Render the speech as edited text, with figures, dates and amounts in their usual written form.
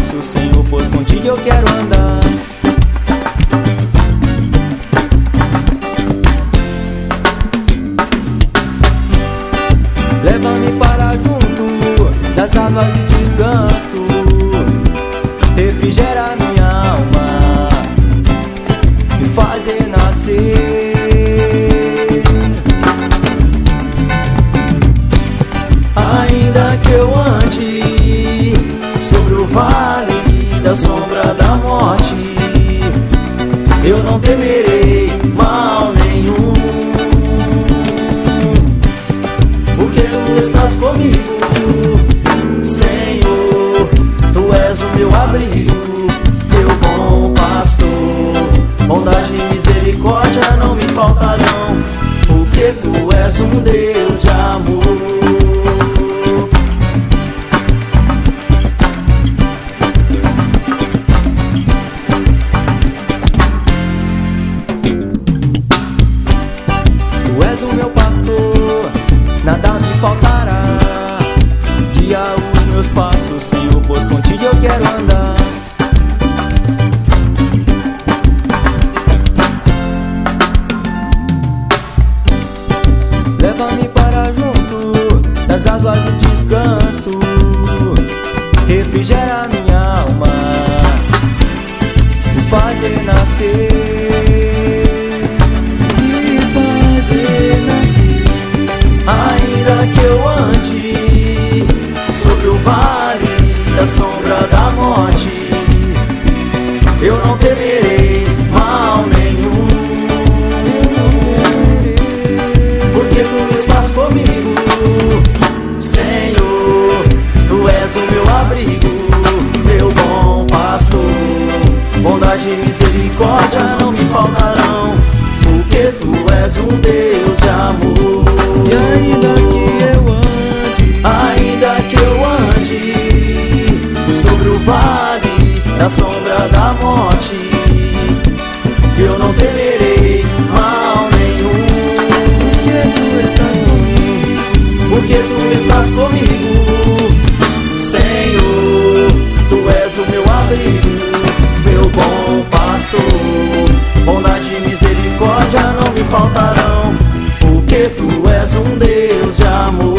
passos, Senhor, pois contigo eu quero andar. Leva-me para junto das águas de descanso, refrigera minha alma, me faz renascer. Ainda que eu ande sobre o vale da sombra da morte, eu não temerei mal nenhum, porque tu estás comigo, Senhor. Tu és o meu abrigo, meu bom pastor. Bondade e misericórdia não me faltarão, porque tu és um Deus de amor. Tu és o meu pastor, nada me faltará. Guia os meus passos, Senhor, pois contigo eu quero andar. Leva-me para junto das águas de descanso, refrigera minha alma, me faz renascer. Ainda que eu ande sobre o vale da sombra da morte, eu não temerei mal nenhum, porque tu estás comigo, Senhor. Tu és o meu abrigo, meu bom pastor. Bondade e misericórdia não me faltarão, porque tu és um Deus de amor. E ainda que eu ande sobre o vale da sombra da morte, eu não temerei mal nenhum, porque tu estás comigo, Senhor. Tu és o meu abrigo, meu bom pastor. Bondade e misericórdia não me faltarão, porque tu és um Deus de amor.